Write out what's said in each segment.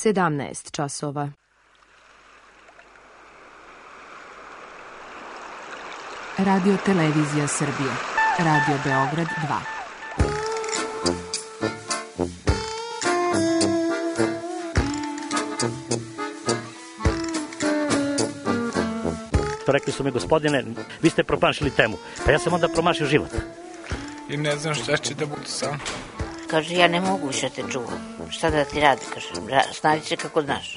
17 časova. Radio Televizija Srbije. Radio Beograd 2. Rekli su mi, gospodine, vi ste promašili temu. Pa ja sam onda promašio život. I ne znam šta će da bude sam. Kaže, ja ne mogu više te čuvam. Šta da ti radi, kaže, snađi se kako znaš.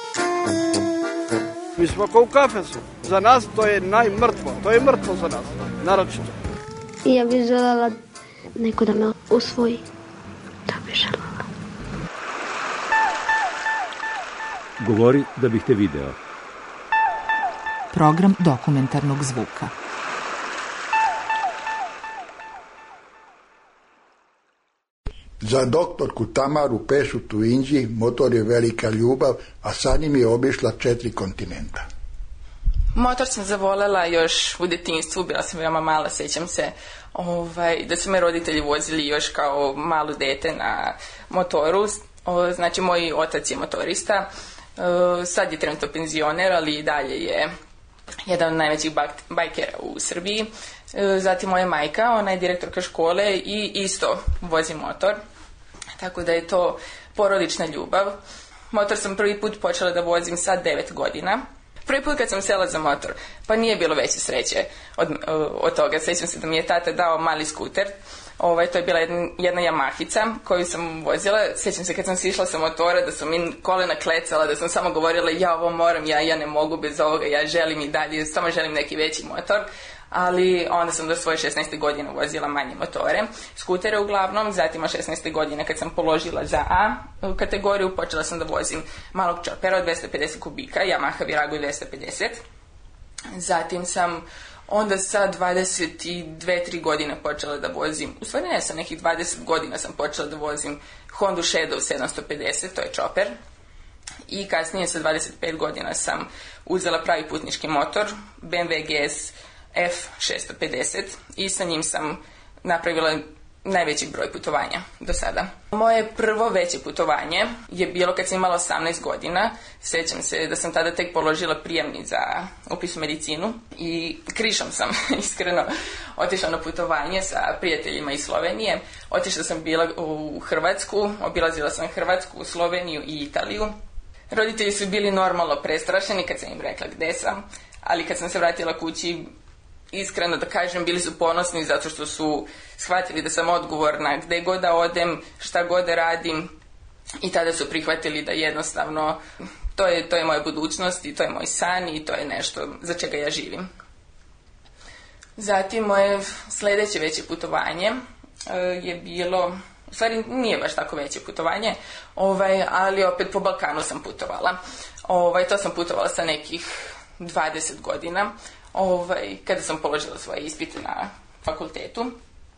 Mi smo kao u kafesu. Za nas to je najmrtvo. To je mrtvo za nas, naročito. I ja bih željela neko da me usvoji. To bih željela. Govori da bih te video. Program dokumentarnog zvuka. Za doktorku Tamaru Pešut u Inđi motor je velika ljubav, a sa njim je obišla 4 kontinenta. Motor sam zavolela još u detinjstvu, bila sam veoma mala, sećam se da su me roditelji vozili još kao malo dete na motoru. Znači, moj otac je motorista, sad je trenutno penzioner, ali i dalje je jedan od najvećih bajkera u Srbiji. Zatim moja majka, ona je direktorka škole i isto vozi motor, tako da je to porodična ljubav. Motor sam prvi put počela da vozim sa 9 godina. Prvi put kad sam sela za motor, pa nije bilo veće sreće od toga. Sećam se da mi je tata dao mali skuter. To je bila jedna Yamahica koju sam vozila. Sećam se kad sam sišla sa motora da su mi kolena klecala, da sam samo govorila ja ovo moram, ja ne mogu bez ovoga, ja želim i dalje, samo želim neki veći motor. Ali onda sam do svoje 16. godine vozila manje motore, skutere uglavnom. Zatim od 16. godine kad sam položila za A kategoriju, počela sam da vozim malog čopera od 250 kubika, Yamaha Virago 250. Zatim sam onda sa 22-3 godine počela da vozim, u stvari ne, sa nekih 20 godina sam počela da vozim Honda Shadow 750, to je čoper. I kasnije sa 25 godina sam uzela pravi putnički motor, BMW GS F650, i sa njim sam napravila najveći broj putovanja do sada. Moje prvo veće putovanje je bilo kad sam imala 18 godina. Sećam se da sam tada tek položila prijemni za upis u medicinu i krišom sam iskreno otišla na putovanje sa prijateljima iz Slovenije. Otišla sam bila u Hrvatsku, obilazila sam Hrvatsku, Sloveniju i Italiju. Roditelji su bili normalno prestrašeni kad sam im rekla gde sam, ali kad sam se vratila kući, iskreno da kažem, bili su ponosni zato što su shvatili da sam odgovorna gde god da odem, šta god da radim, i tada su prihvatili da jednostavno to je moja budućnost i to je moj san i to je nešto za čega ja živim. Zatim moje sledeće veće putovanje je bilo, u stvari nije baš tako veće putovanje, ali opet po Balkanu sam putovala. To sam putovala sa nekih 20 godina. Kada sam položila svoje ispite na fakultetu.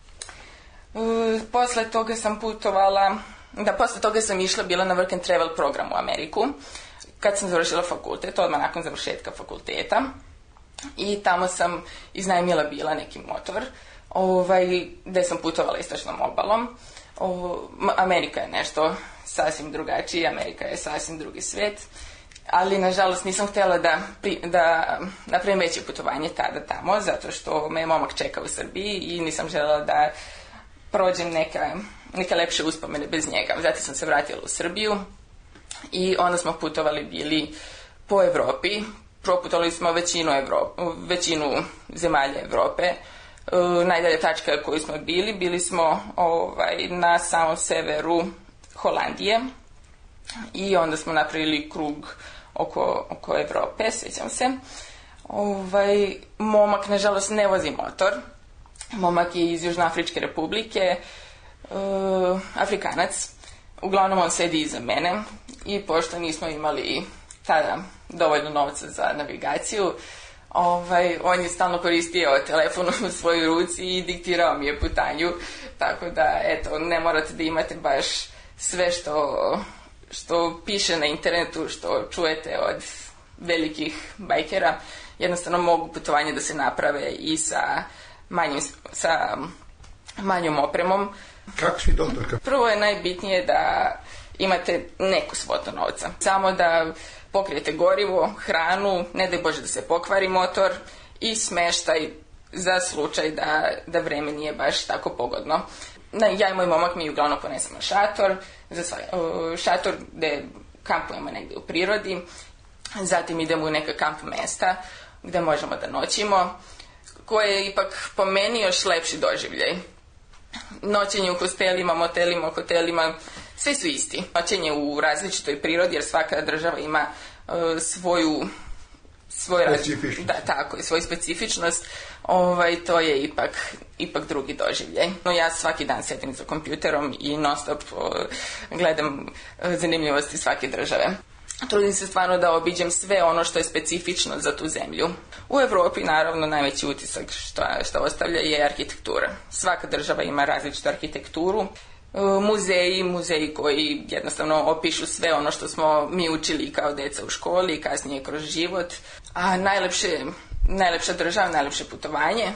Posle toga sam putovala, posle toga sam išla, bila na work and travel program u Ameriku. Kad sam završila fakultet, odmah nakon završetka fakulteta, i tamo sam iznajmila bila neki motor, gde sam putovala istočnom obalom. Amerika je nešto sasvim drugačije, Amerika je sasvim drugi svet. Ali, nažalost, nisam htjela da napravim veće putovanje tada tamo, zato što me momak čeka u Srbiji i nisam željela da prođem neke lepše uspomene bez njega. Zatim sam se vratila u Srbiju i onda smo putovali bili po Evropi. Proputovali smo većinu zemalja Evrope. Najdalja tačka koju smo bili smo na samom severu Holandije i onda smo napravili krug oko Evrope, sećam se. Momak, nažalost, ne vozi motor. Momak je iz Južnoafričke republike, Afrikanac. Uglavnom on sedi iza mene i pošto nismo imali tada dovoljno novca za navigaciju, on je stalno koristio telefon u svojoj ruci i diktirao mi je putanju, tako da, eto, ne morate da imate baš sve što piše na internetu, što čujete od velikih bajkera. Jednostavno mogu putovanje da se naprave i sa manjom opremom. Kako si doktorka? Prvo je najbitnije da imate neku svotu novca. Samo da pokrijete gorivo, hranu, ne daj Bože da se pokvari motor i smeštaj za slučaj da vreme nije baš tako pogodno. Ja i moj momak mi uglavnom ponesemo šator, šator gde kampujemo negdje u prirodi, zatim idemo u neka kamp mesta gde možemo da noćimo, koje je ipak po meni još lepši doživljaj. Noćenje u hostelima, motelima, hotelima, sve su isti. Noćenje u različitoj prirodi, jer svaka država ima svoju specifičnost. Da, tako je, svoju specifičnost, to je ipak drugi doživljaj. No, ja svaki dan sedim za kompjuterom i non stop gledam zanimljivosti svake države. Trudim se stvarno da obiđem sve ono što je specifično za tu zemlju. U Evropi, naravno, najveći utisak što ostavlja je arhitektura. Svaka država ima različitu arhitekturu. Muzeji koji jednostavno opišu sve ono što smo mi učili kao deca u školi i kasnije kroz život. A najlepša država, najlepše putovanje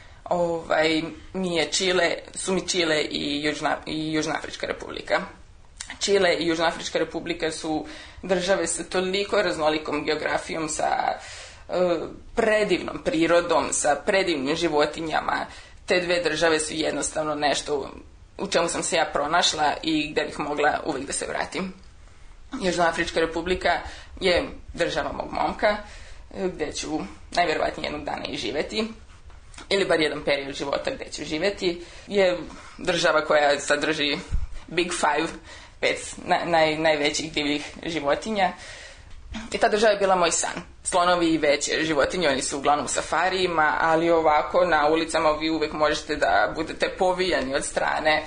su mi Čile i Južnoafrička republika. Čile i Južnoafrička republika su države sa toliko raznolikom geografijom, sa predivnom prirodom, sa predivnim životinjama. Te dve države su jednostavno nešto u čemu sam se ja pronašla i gde bih mogla uvijek da se vratim. Južnoafrička republika je država mog momka, gde ću najvjerovatnije jednog dana i živeti, ili bar jedan period života gde ću živeti. Je država koja sadrži Big Five, 5 najvećih divljih životinja. I ta država je bila moj san. Slonovi i veće životinje, oni su uglavnom u safarijima, ali ovako na ulicama vi uvek možete da budete povijani od strane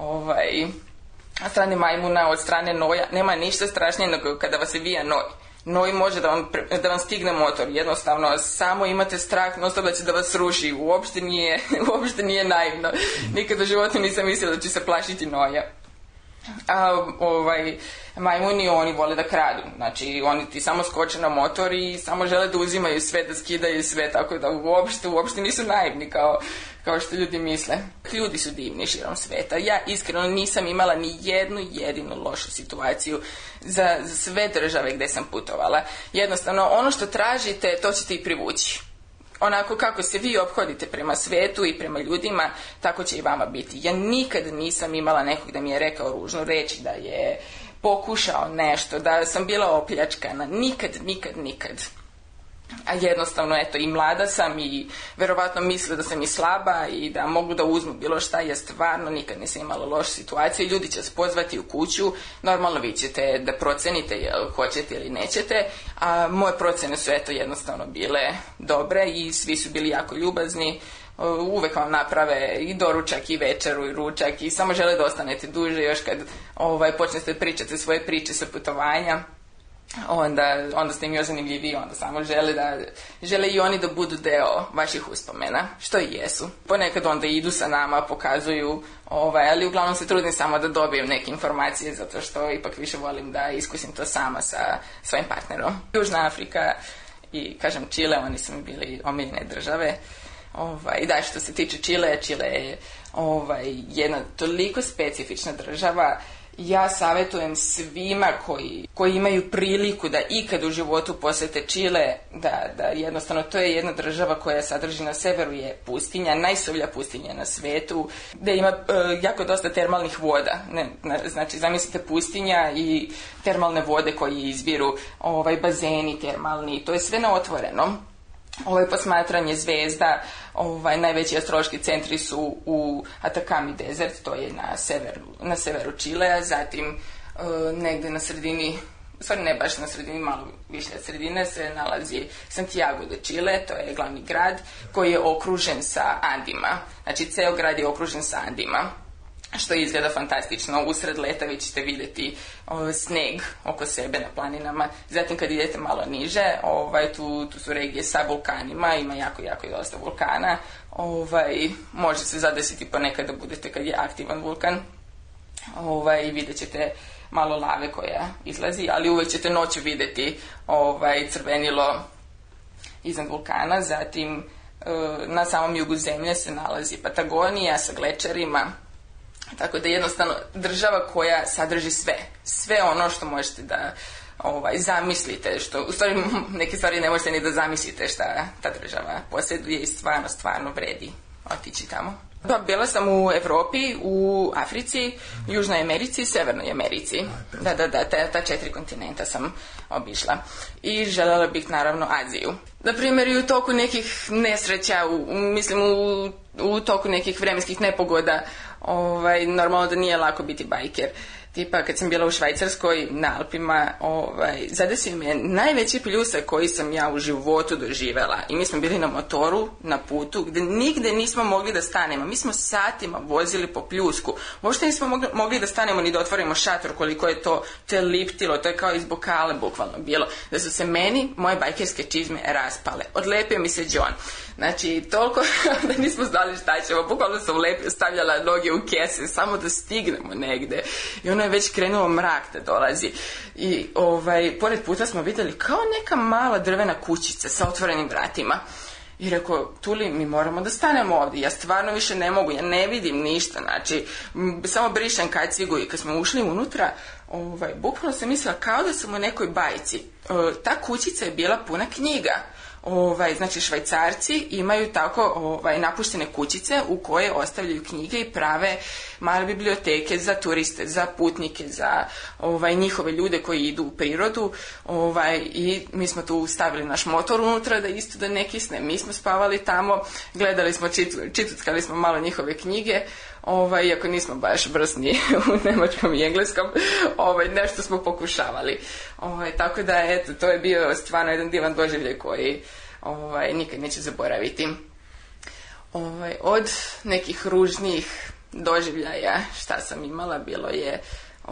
majmuna, od strane noja. Nema ništa strašnije nego kada vas se vija noj. Noj može da vam stigne motor. Jednostavno, samo imate strah, non-stop da će da vas ruši. Uopšte nije naivno. Nikada u životu nisam mislila da ću se plašiti noja. A majmuni, oni vole da kradu. Znači, oni ti samo skoče na motor i samo žele da uzimaju sve, da skidaju sve, tako da uopšte nisu naivni kao što ljudi misle. Ljudi su divni širom sveta. Ja iskreno nisam imala ni jednu jedinu lošu situaciju za sve države gde sam putovala. Jednostavno, ono što tražite, to ćete i privući. Onako kako se vi ophodite prema svetu i prema ljudima, tako će i vama biti. Ja nikad nisam imala nekog da mi je rekao ružnu reč, da je pokušao nešto, da sam bila opljačkana. Nikad. A jednostavno, eto, i mlada sam i verovatno mislila da sam i slaba i da mogu da uzmu bilo šta. Ja stvarno nikad nisam imala lošu situaciju. Ljudi će vas pozvati u kuću. Normalno vi ćete da procenite jel hoćete ili nećete. A moje procene su eto jednostavno bile dobre i svi su bili jako ljubazni. Uvek vam naprave i doručak i večeru i ručak i samo žele da ostanete duže još kad počnete pričati svoje priče sa putovanja. Onda ste im još zanimljiviji, onda samo žele i oni da budu deo vaših uspomena, što i jesu. Ponekad onda idu sa nama, pokazuju, ali uglavnom se trudim samo da dobijem neke informacije, zato što ipak više volim da iskusim to sama sa svojim partnerom. Južna Afrika i, kažem, Čile, oni su mi bili omiljene države. I da, što se tiče Čile je jedna toliko specifična država. Ja savjetujem svima koji imaju priliku da ikad u životu posete Čile, da jednostavno to je jedna država koja sadrži na severu je pustinja, najsuvlja pustinja na svetu, gde ima jako dosta termalnih voda. Znači, zamislite pustinja i termalne vode koje izviru, bazeni termalni, to je sve na otvorenom. Posmatranje zvezda, najveći astrološki centri su u Atacama Desert, to je na severu Čilea, zatim negde na sredini, stvari ne baš na sredini, malo više od sredine se nalazi Santiago de Chile, to je glavni grad koji je okružen sa Andima, znači ceo grad je okružen sa Andima, što izgleda fantastično. Usred leta vi ćete vidjeti sneg oko sebe na planinama. Zatim kad idete malo niže, tu su regije sa vulkanima, ima jako dosta vulkana. Može se zadesiti ponekad da budete kad je aktivan vulkan. Vidjet ćete malo lave koja izlazi, ali uvek ćete noću videti crvenilo iznad vulkana. Zatim na samom jugu zemlje se nalazi Patagonija sa glečerima. Tako da jednostavno država koja sadrži sve ono što možete da zamislite, što u stvari neke stvari ne možete ni da zamislite šta ta država posjeduje i stvarno vredi otići tamo. Bila sam u Evropi, u Africi, Južnoj Americi i Severnoj Americi. Da, ta 4 kontinenta sam obišla. I željela bih naravno Aziju. Na primjer i u toku nekih nesreća, u toku nekih vremenskih nepogoda, normalno da nije lako biti bajker. Tipa kad sam bila u Švajcarskoj na Alpima, zadesio me najveći pljusak koji sam ja u životu doživela. I mi smo bili na motoru, na putu, gde nigde nismo mogli da stanemo. Mi smo satima vozili po pljusku. Uopšte nismo mogli da stanemo ni da otvorimo šator, koliko je to je liptilo, to je kao iz bokala bukvalno bilo. Da su se meni moje bajkerske čizme raspale. Odlepio mi se đon. Znači, toliko da nismo znali šta ćemo. Bukvalno sam stavljala noge u kese, samo da stignemo negde. I ono je već krenulo mrak da dolazi. I pored puta smo videli kao neka mala drvena kućica sa otvorenim vratima. I rekao, Tuli, mi moramo da stanemo ovdje. Ja stvarno više ne mogu, ja ne vidim ništa. Znači, samo brišem kacigu. I kad smo ušli unutra, bukvalno sam mislila kao da sam u nekoj bajci. Ta kućica je bila puna knjiga. Znači Švajcarci imaju tako napuštene kućice u koje ostavljaju knjige i prave male biblioteke za turiste, za putnike, za njihove ljude koji idu u prirodu, i mi smo tu stavili naš motor unutra da ne kisne. Mi smo spavali tamo, gledali smo, čituckali smo malo njihove knjige, iako nismo baš vrsni u nemačkom i engleskom, nešto smo pokušavali. Tako da, eto, to je bio stvarno jedan divan doživljaj koji nikad neću zaboraviti. Od nekih ružnijih doživljaja šta sam imala, bilo je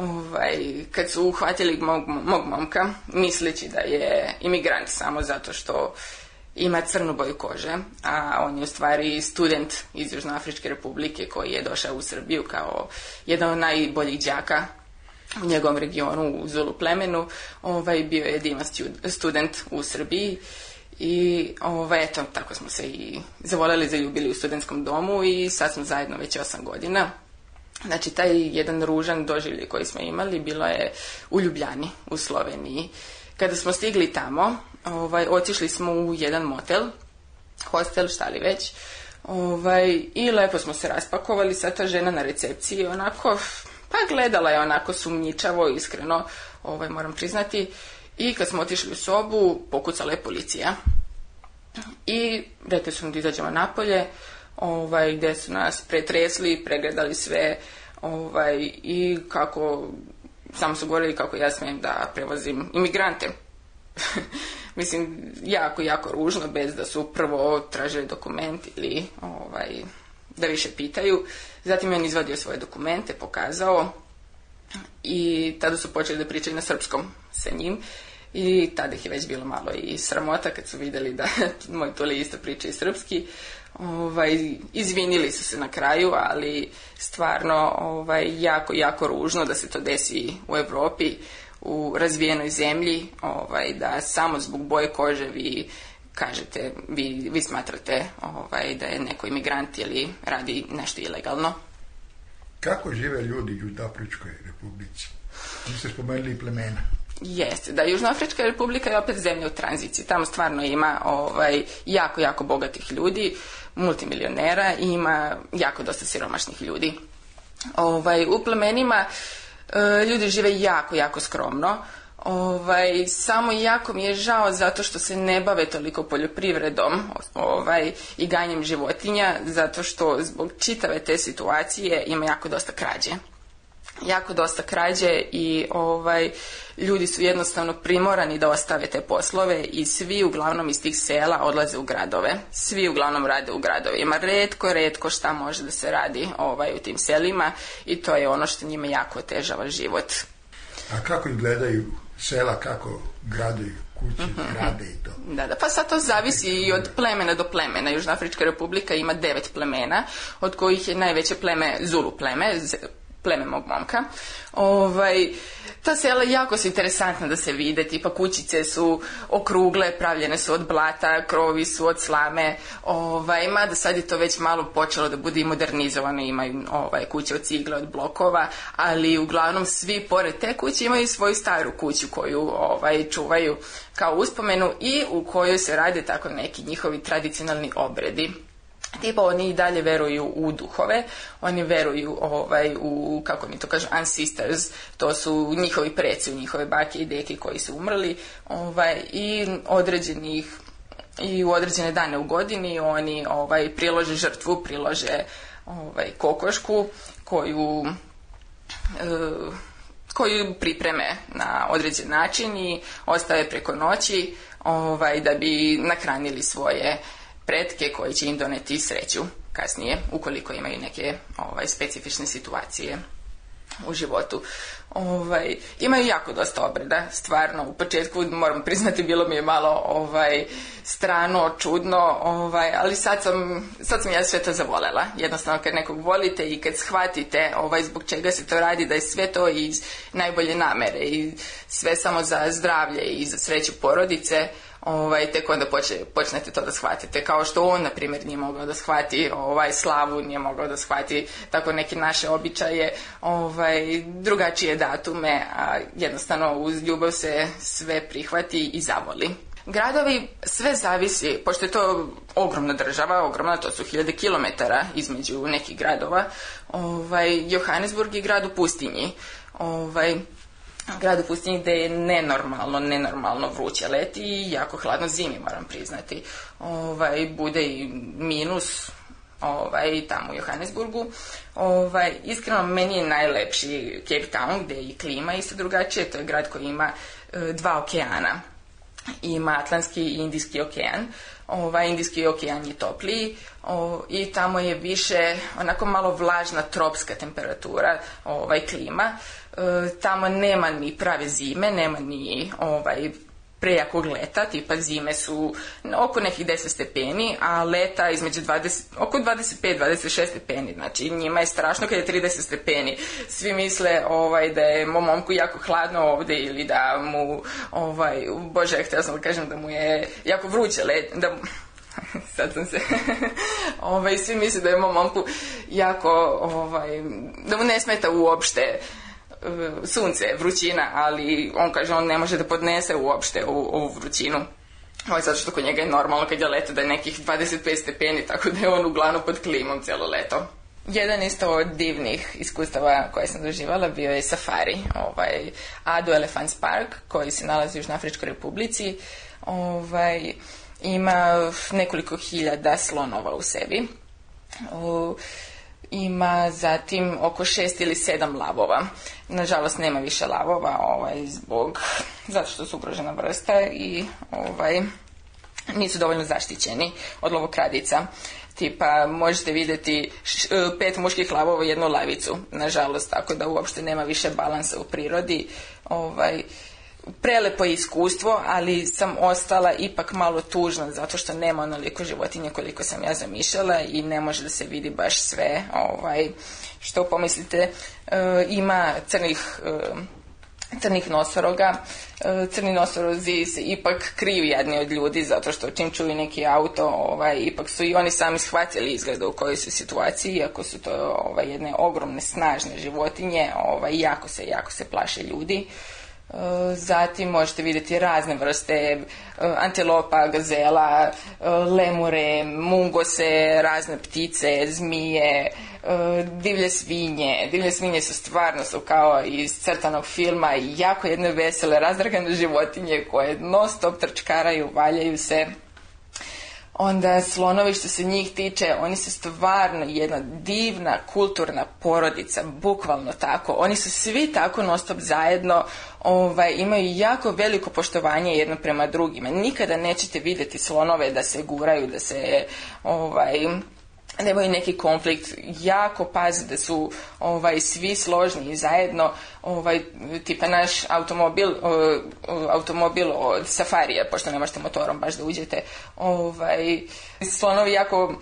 kad su uhvatili mog momka, misleći da je imigrant samo zato što ima crnu boju kože, a on je u stvari student iz Južnoafričke republike koji je došao u Srbiju kao jedan od najboljih đaka u njegovom regionu, u Zulu plemenu. Bio je divan student u Srbiji i eto, tako smo se i zavoljeli, zaljubili u studentskom domu i sad smo zajedno već 8 godina. Znači, taj jedan ružan doživljaj koji smo imali bilo je u Ljubljani, u Sloveniji. Kada smo stigli tamo, otišli smo u jedan motel, hostel, šta li već, i lepo smo se raspakovali. Sad ta žena na recepciji onako, pa gledala je onako sumnjičavo, iskreno, moram priznati. I kad smo otišli u sobu, pokucala je policija. I rekli su nam da izađemo napolje, gde su nas pretresli, pregledali sve, i kako, samo su govorili kako ja smijem da prevozim imigrante. Mislim, jako ružno, bez da su prvo tražili dokument ili da više pitaju. Zatim je on izvadio svoje dokumente, pokazao, i tada su počeli da pričaju na srpskom sa njim. I tada ih je već bilo malo i sramota kad su vidjeli da moj Tuli isto priča i srpski. Izvinili su se na kraju, ali stvarno jako ružno da se to desi u Evropi, u razvijenoj zemlji, da samo zbog boje kože vi kažete, vi smatrate da je neko imigrant ili radi nešto ilegalno. Kako žive ljudi u Južnoafričkoj republici? Vi ste spomenuli plemena. Jeste, da, Južnoafrička republika je opet zemlja u tranziciji. Tamo stvarno ima jako bogatih ljudi, multimilionera, i ima jako dosta siromašnih ljudi. U plemenima ljudi žive jako skromno. Samo jako mi je žao zato što se ne bave toliko poljoprivredom i ganjem životinja, zato što zbog čitave te situacije ima jako dosta krađe i ljudi su jednostavno primorani da ostave te poslove i svi uglavnom iz tih sela odlaze u gradove. Svi uglavnom rade u gradovima. Retko šta može da se radi u tim selima, i to je ono što njima jako otežava život. A kako izgledaju sela, kako graduju kuće, grade i to? Da, pa sad to zavisi i od plemena do plemena. Južnoafrička republika ima 9 plemena, od kojih je najveće pleme Zulu pleme, pleme mog momka. Ta sela jako su interesantna da se vide, tipa kućice su okrugle, pravljene su od blata, krovovi su od slame, mada sad je to već malo počelo da bude i modernizovano, imaju kuće od cigle, od blokova, ali uglavnom svi pored te kuće imaju svoju staru kuću koju čuvaju kao uspomenu i u kojoj se rade tako neki njihovi tradicionalni obredi. Tipa oni i dalje veruju u duhove, oni veruju u, kako mi to kažu, ancestors, to su njihovi preci, njihove bake i deke koji su umrli, i u određene dane u godini oni prilože žrtvu, prilože kokošku koju pripreme na određen način i ostave preko noći da bi nahranili svoje pretke koji će im doneti sreću kasnije, ukoliko imaju neke specifične situacije u životu. Imaju jako dosta obreda, stvarno. U početku, moram priznati, bilo mi je malo strano, čudno, ali sad sam ja sve to zavolela. Jednostavno, kad nekog volite i kad shvatite zbog čega se to radi, da je sve to iz najbolje namere i sve samo za zdravlje i za sreću porodice, tek onda počnete to da shvatite. Kao što on, na primjer, nije mogao da shvati slavu, nije mogao da shvati tako neke naše običaje, drugačije datume, a jednostavno uz ljubav se sve prihvati i zavoli. Gradovi, sve zavisi, pošto je to ogromna država, ogromna, to su 1000 kilometara između nekih gradova. Johannesburg je grad u pustinji. Grad u pustinji gde je nenormalno vruće leti i jako hladno zimi, moram priznati. Bude i minus tamo u Johannesburgu. Iskreno, meni je najlepši Cape Town, gde je i klima isto drugačije. To je grad koji ima 2 okeana. Ima Atlantski i Indijski okean. Indijski okean je topliji i tamo je više onako malo vlažna tropska temperatura, klima. Tamo nema ni prave zime, nema ni prejakog leta, tipa zime su oko nekih 10 stepeni, a leta između oko 25-26 stepeni, znači njima je strašno kad je 30 stepeni. Svi misle da je mom momku jako hladno ovde ili da mu, bože, htjela sam da kažem da mu je jako vruće let, sad sam se, svi misle da je mom momku jako, da mu ne smeta uopšte sunce, vrućina, ali on kaže on ne može da podnese uopšte ovu vrućinu. Zato što kod njega je normalno kad je leto da je nekih 25 stepeni, tako da je on uglavnom pod klimom cijelo leto. Jedan isto od divnih iskustava koje sam doživala bio je safari, Ado Elephants Park, koji se nalazi u Južnoafričkoj Republici. Ima nekoliko hiljada slonova u sebi. Ima zatim oko 6 ili 7 lavova. Nažalost, nema više lavova, zato što su ugrožena vrsta i nisu dovoljno zaštićeni od lovokradica. Tipa, možete vidjeti 5 muških lavova i 1 lavicu, nažalost, tako da uopšte nema više balansa u prirodi. Prelepo je iskustvo, ali sam ostala ipak malo tužna zato što nema onoliko životinje koliko sam ja zamišljala i ne može da se vidi baš sve. Što pomislite, ima crnih nosoroga. Crni nosorozi se ipak kriju jedni od ljudi zato što čim čuju neki auto, ipak su i oni sami shvatili izgleda u kojoj su situaciji, iako su to jedne ogromne snažne životinje, jako se plaše ljudi. Zatim možete vidjeti razne vrste antilopa, gazela, lemure, mungose, razne ptice, zmije, divlje svinje. Divlje svinje su stvarno kao iz crtanog filma i jako jedne vesele, razdragane životinje koje non stop trčkaraju, valjaju se. Onda slonovi, što se njih tiče, oni su stvarno jedna divna kulturna porodica, bukvalno tako. Oni su svi tako non stop zajedno, imaju jako veliko poštovanje jedno prema drugima. Nikada nećete vidjeti slonove da se guraju, da se nemaju neki konflikt, jako pazi da su svi složni i zajedno, tipa naš automobil od safarija, pošto ne možete motorom baš da uđete, slonovi jako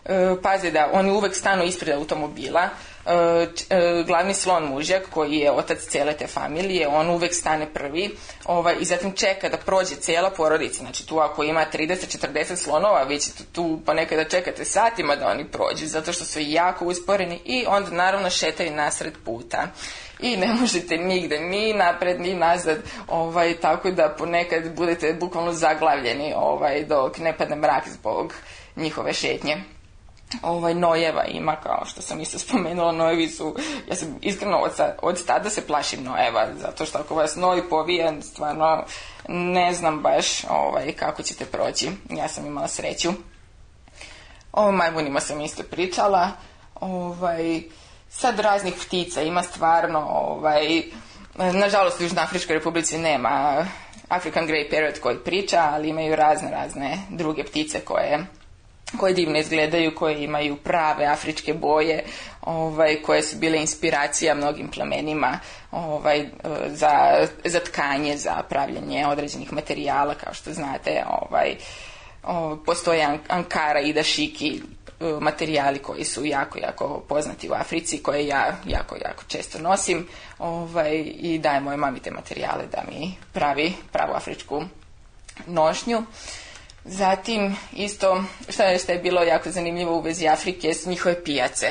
paze da oni uvek stanu ispred automobila. Glavni slon mužjak, koji je otac cele te familije, on uvek stane prvi i zatim čeka da prođe cela porodica. Znači tu ako ima 30-40 slonova, vi ćete tu ponekada čekate satima da oni prođu, zato što su jako usporeni i onda naravno šetaju nasred puta. I ne možete nigde, ni napred, ni nazad, tako da ponekad budete bukvalno zaglavljeni dok ne padne mrak zbog njihove šetnje. Nojeva ima, kao što sam isto spomenula, nojevi su, ja sam iskreno od tada se plašim nojeva, zato što ako vas noj povije, stvarno ne znam baš kako ćete proći. Ja sam imala sreću. O majmunima sam isto pričala. Sad raznih ptica ima stvarno, nažalost u Južnoafričkoj republici nema African Grey Parrot koji priča, ali imaju razne druge ptice koje divno izgledaju, koje imaju prave afričke boje, koje su bile inspiracija mnogim plemenima za tkanje, za pravljanje određenih materijala, kao što znate. Postoje ankara i dašiki, materijali koji su jako poznati u Africi, koje ja jako često nosim i dajem moje mami te materijale da mi pravi pravu afričku nošnju. Zatim, isto, što je bilo jako zanimljivo u vezi Afrike, su njihove pijace.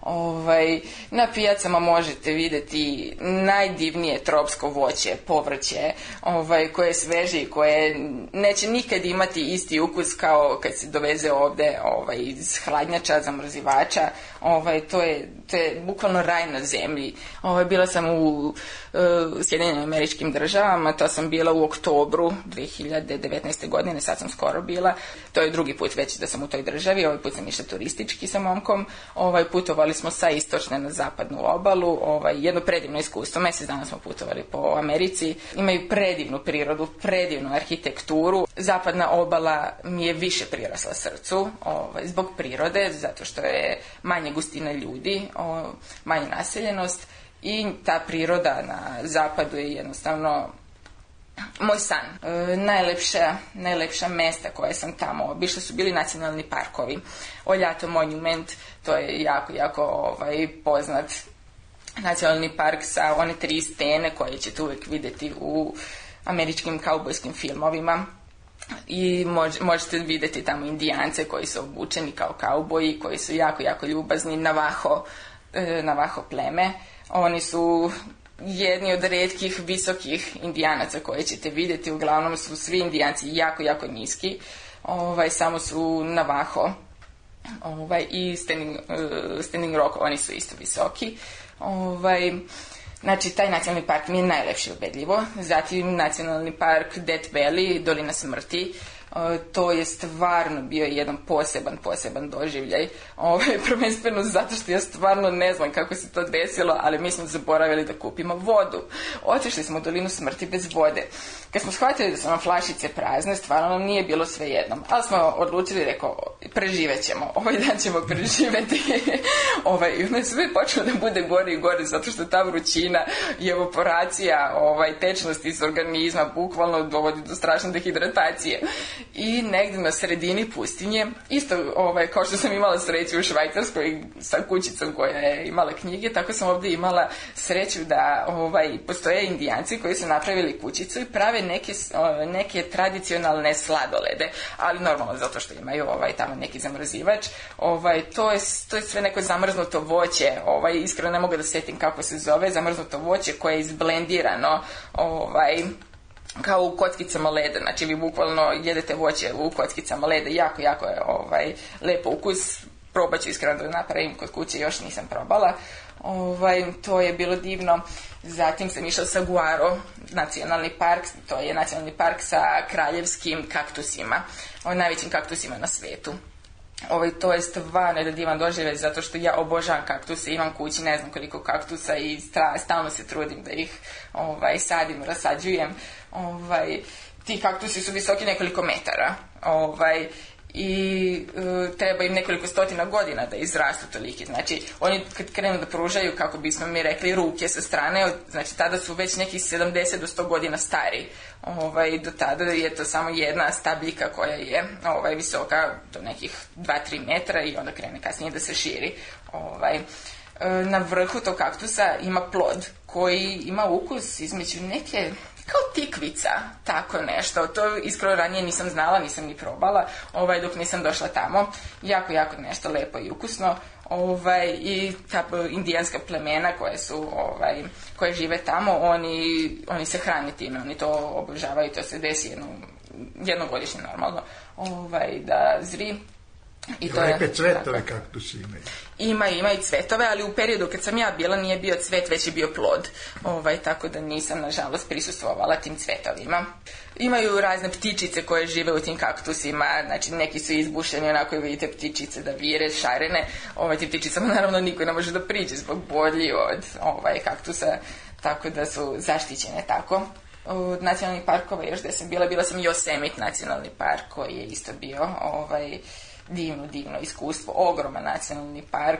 Na pijacama možete vidjeti najdivnije tropsko voće, povrće, koje je sveže i koje neće nikad imati isti ukus kao kad se doveze ovde iz hladnjača, zamrzivača. To je bukvalno raj na zemlji. Bila sam u Sjedinjenim Američkim Državama, to sam bila u oktobru 2019. godine, sad sam skoro bila. To je drugi put već da sam u toj državi, ovaj put sam išla turistički sa momkom. Putovali smo sa istočne na zapadnu obalu, jedno predivno iskustvo, mjesec dana smo putovali po Americi, imaju predivnu prirodu, predivnu arhitekturu. Zapadna obala mi je više prirasla srcu, zbog prirode, zato što je manje gustina ljudi, manje naseljenost i ta priroda na zapadu je jednostavno moj san. Najlepša mesta koje sam tamo obišla su bili nacionalni parkovi. Oljato Monument, to je jako poznat nacionalni park sa one 3 stene koje ćete uvijek vidjeti u američkim kaubojskim filmovima. I možete vidjeti tamo Indijance koji su obučeni kao kauboji, koji su jako ljubazni, Navajo pleme. Oni su jedni od retkih visokih Indijanaca koje ćete vidjeti. Uglavnom su svi Indijanci jako niski, samo su Navajo i Standing Rock, oni su isto visoki. Znači, taj nacionalni park mi je najlepše ubedljivo. Zatim nacionalni park Death Valley, Dolina smrti. To je stvarno bio jedan poseban doživljaj. Prvenstveno zato što ja stvarno ne znam kako se to desilo, ali mi smo zaboravili da kupimo vodu. Otišli smo u Dolinu smrti bez vode. Kad smo shvatili da su nam flašice prazne, stvarno nam nije bilo sve jednom. Ali smo odlučili, preživet ćemo. Ovaj dan ćemo preživeti. I onda je sve počelo da bude gore i gore, zato što ta vrućina i evaporacija, tečnost iz organizma bukvalno dovodi do strašne dehidratacije. I negdje na sredini pustinje, isto kao što sam imala sreću u Švajcarskoj sa kućicom koja je imala knjige, tako sam ovdje imala sreću da postoje Indijanci koji su napravili kućicu i prave neke tradicionalne sladolede, ali normalno zato što imaju tamo neki zamrzivač. To je sve neko zamrznuto voće, iskreno ne mogu da setim kako se zove, zamrznuto voće koje je izblendirano kao u kockicama leda, znači vi bukvalno jedete voće u kockicama leda, jako je lepo ukus, probat ću iskreno da napravim kod kuće, još nisam probala, to je bilo divno. Zatim sam išla sa Saguaro, nacionalni park, to je nacionalni park sa kraljevskim kaktusima, najvećim kaktusima na svetu. To je stvarno jedan divan doživljaj, zato što ja obožavam kaktuse, imam kući ne znam koliko kaktusa i stalno se trudim da ih sadim, rasađujem. Ti kaktusi su visoki nekoliko metara i treba im nekoliko stotina godina da izrastu toliki. Znači, oni kad krenu da pružaju, kako bismo mi rekli, ruke sa strane, znači tada su već nekih 70 do 100 godina stari. Do tada je to samo jedna stabljika koja je visoka do nekih 2-3 metra i onda krene kasnije da se širi. Na vrhu tog kaktusa ima plod koji ima ukus između neke kao tikvica, tako nešto. To iskreno ranije nisam znala, nisam ni probala, dok nisam došla tamo. Jako, jako nešto lepo i ukusno. I ta indijanska plemena koje žive tamo, oni se hrane time, oni to obožavaju, to se desi jednogodišnje normalno, da zri. I neke cvetove kaktusi imaju. Ima i cvetove, ali u periodu kad sam ja bila nije bio cvet, već je bio plod. Tako da nisam, nažalost, prisustvovala tim cvetovima. Imaju razne ptičice koje žive u tim kaktusima, znači neki su izbušeni, onako vidite ptičice da vire, šarene. Tim ptičicama naravno niko ne može da priđe zbog bolji od kaktusa, tako da su zaštićene tako. Od nacionalnih parkova još gde sam bila sam Yosemite nacionalni park koji je isto bio divno iskustvo, ogroman nacionalni park,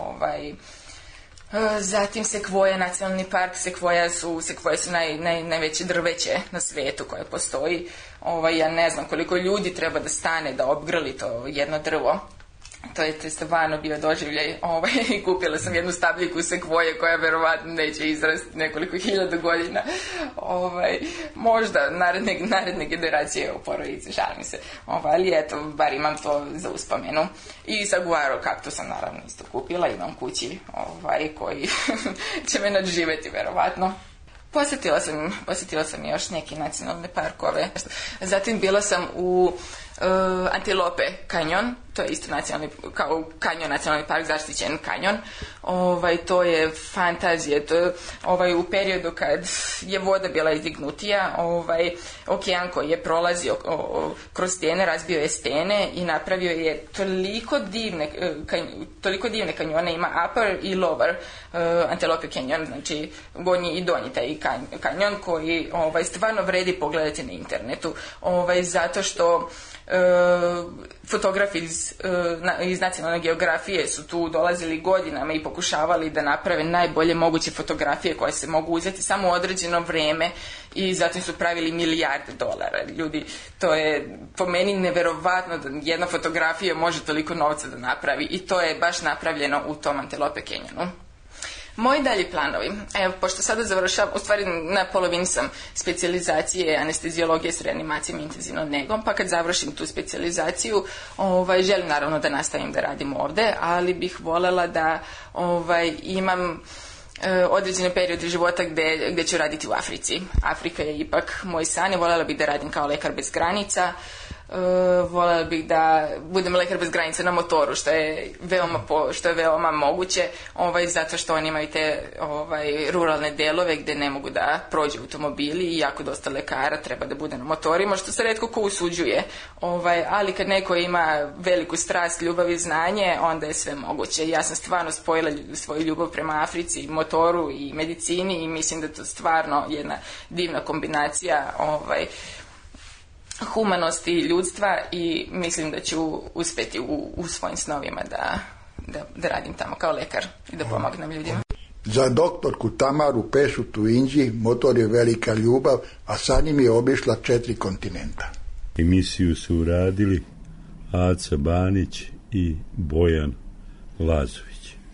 zatim Sekvoja nacionalni park. Sekvoje su najveće drveće na svetu koje postoji. Ja ne znam koliko ljudi treba da stane da obgrli to jedno drvo. To je stvarno bio doživljaj. Kupila sam jednu stabljiku sekvoje koja verovatno neće izrasti nekoliko hiljada godina. Možda naredne generacije u porodici, šalim se. Ali eto, bar imam to za uspomenu. I saguaro kaktus sam naravno isto kupila, imam kući koji će me nadživeti verovatno. Posjetila sam još neke nacionalne parkove. Zatim bila sam u Antilope kanjon, to je isto kao kanjon, nacionalni park, zaštićen kanjon. To je fantazija. To je u periodu kad je voda bila izdignutija, okean koji je prolazio kroz stene, razbio je stene i napravio je toliko divne kanjone. Ima upper i lower Antilope kanjon, znači gornji i donji taj kanjon koji stvarno vredi pogledati na internetu, zato što fotografi iz nacionalne geografije su tu dolazili godinama i pokušavali da naprave najbolje moguće fotografije koje se mogu uzeti samo u određeno vreme i zatim su pravili milijarde dolara. Ljudi, to je po meni neverovatno da jedna fotografija može toliko novca da napravi i to je baš napravljeno u tom Antilope Canyonu. Moji dalji planovi, pošto sada završavam, u stvari na polovini sam specijalizacije anesteziologije s reanimacijom i intenzivnom negom, pa kad završim tu specijalizaciju, želim naravno da nastavim da radim ovde, ali bih voljela da imam određene periode života gde ću raditi u Africi. Afrika je ipak moj san i voljela bih da radim kao lekar bez granica. Voljela bih da budem lekar bez granica na motoru, što je veoma moguće, zato što oni imaju te ruralne delove gde ne mogu da prođu automobili i jako dosta lekara treba da bude na motorima, što se retko ko usuđuje, ali kad neko ima veliku strast, ljubav i znanje, onda je sve moguće. Ja sam stvarno spojila svoju ljubav prema Africi, motoru i medicini i mislim da je to stvarno jedna divna kombinacija humanosti i ljudstva i mislim da ću uspeti u svojim snovima da radim tamo kao lekar i da pomognem ljudima. Za doktorku Tamaru Pešut u Inđiji motor je velika ljubav, a sa njim je obišla 4 kontinenta. Emisiju su uradili Aca Banić i Bojan Lazović.